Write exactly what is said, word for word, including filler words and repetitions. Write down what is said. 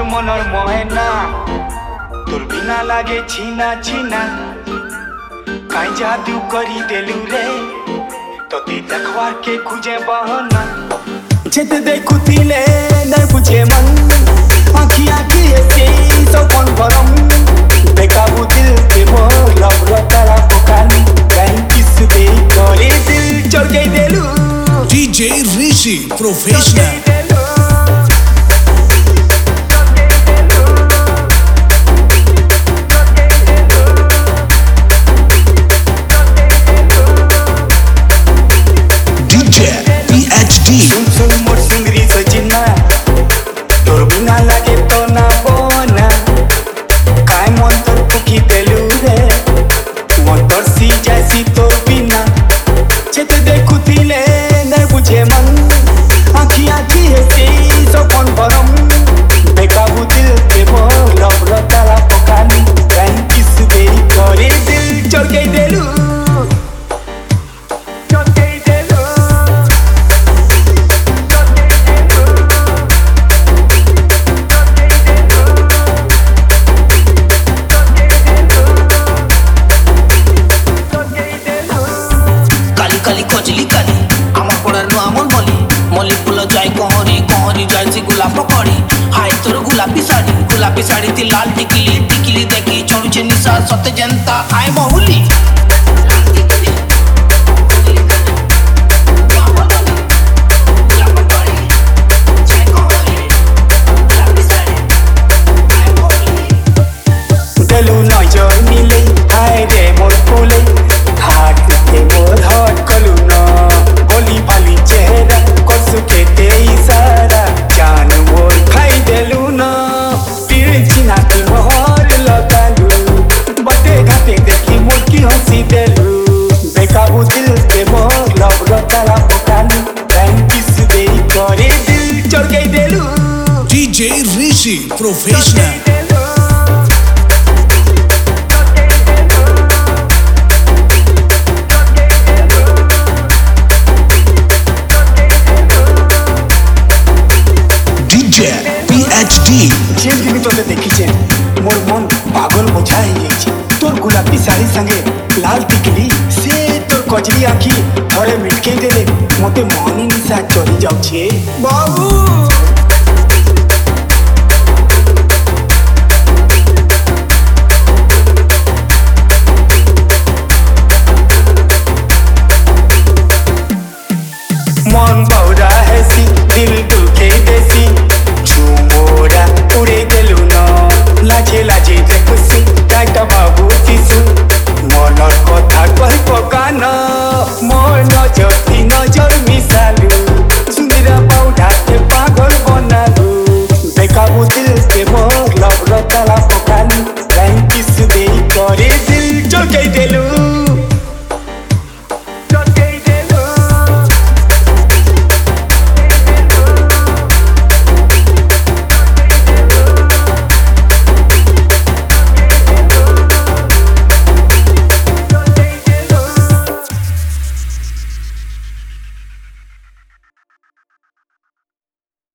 मनर महेना तोर बिना लागे छीना छीना काई जादू करी देलू रे तोते देखवार के खुजे बहाना छेत देखुतिले न बुझे मन आँखियाँ की ऐसे सपन भरम बेकाबू दिल के मोर रब रतरा पोकाली कहीं किस दे करे दिल चढ़ गई देलू D J Rishi Professional D J P H D सुन सुन मोर सुंदरी सजना तोर बिना लागे तो ना बोना काय मन तोर पुकी देलू रे मन तोर सी जैसी तोर बिना छेत देखुतिले न बुझे मन आँखियाँ की ऐसी सपन भरम बेकाबू दिल के मोर रब रतरा पोकाली कहीं किस दे करे दिल चढ़ गई देलू चढ़ गई देलू काली काली कजली काली आमा पड़ार नु आमन मली मली फुल जाय कहरी कहरी जाय सी गुलाब कड़ी हाय तोर गुलाबी साड़ी गुलाबी साड़ी ती लाल टिकली टिकली देखी चढ़ुचे निशा सत्य जनता आय बहुली देलू नजर मिले हाय रे मोर फूले हाथ के मोर हट कलू न बोली भाली चेहरा कस के ते इशारा जान मोर खाई देलू न पीर चिना के मोहर लगालू बटे घाटे देखी मोर की हंसी देलू बेकाबू दिल के मोर रब रतरा पोकाली कहीं किस दे करे दिल चढ़ गई देलू D J Rishi Professional D J P H D जेल दिन तोते देखिछे मोर मन पागल बोझा ही जाइछे तोर गुलाबी साड़ी संगे लाल टिकली से तोर कजली आँखी थोड़े मिटके देले मते मोहनी निशा चढ़ी जाउछे बाबू।